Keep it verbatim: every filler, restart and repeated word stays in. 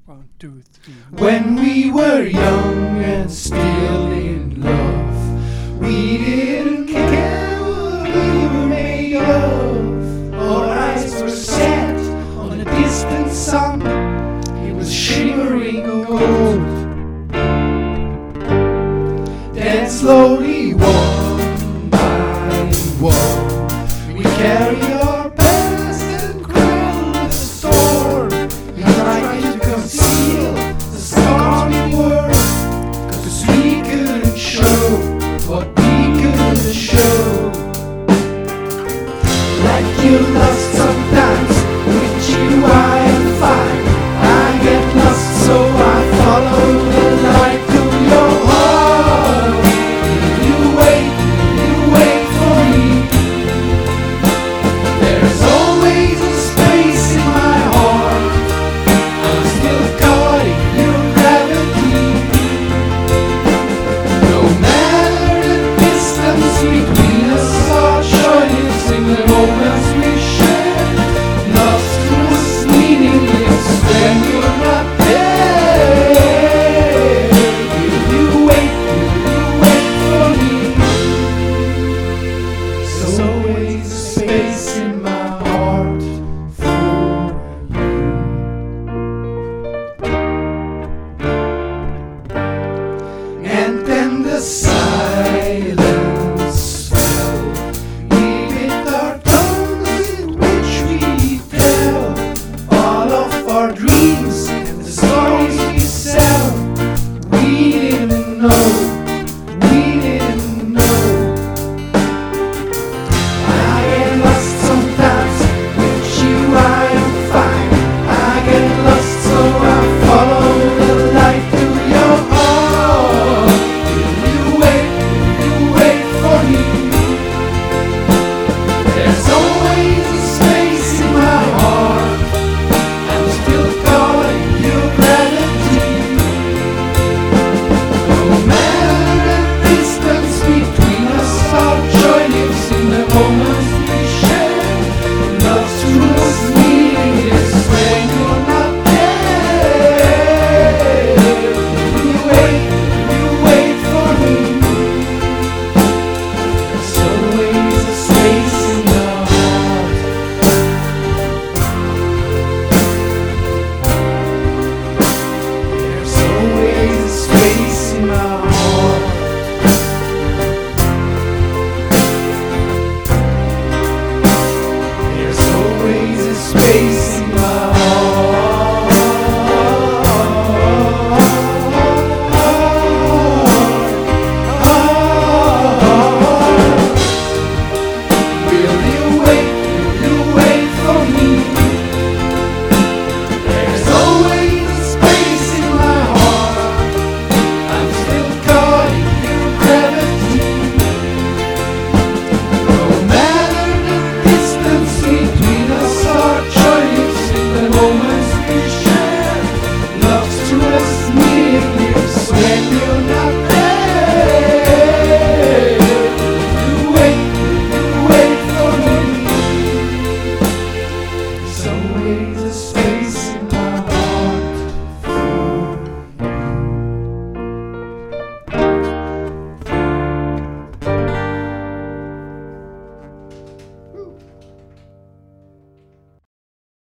One, two, three. When we were young and still in love, we didn't care what we were made of. Our eyes were set on a distant sun. It was shimmering gold. Then slowly, one by one, we carried our past and quelled the storm. We tried to conceal the stormy world, 'cause we couldn't show what we couldn't show. Like you lost sometimes, with you I am fine. I get lost so I follow the light to your heart. Will you wait, will you wait for me? There's always a space in my heart. I'm still caught in your gravity. No matter the distance between us, our choice in the moments we share. Love's truest meaning is when you're not there. Will you wait, will you wait for me? There's always a space in my heart for you. And then the silence fell. We bit our tongues in which we tell all of our dreams and the stories we sell. We didn't know, we didn't know. I get lost sometimes, with you I am fine. I get lost so I follow the light to your heart. Will you wait, will you wait for me? There's always a space in my heart. I'm still caught in your gravity. No matter the distance between us, our joy lives in the moments we share. Love's truest meaning is when you're not there. Will you wait, will you wait for me? There's always a space in the heart. There's always a space in my heart. There's always a space in my heart. Will you wait, will you wait for me? There's always a space in my heart. I'm still caught in your gravity. No matter the distance between us, our choice in the moments we share.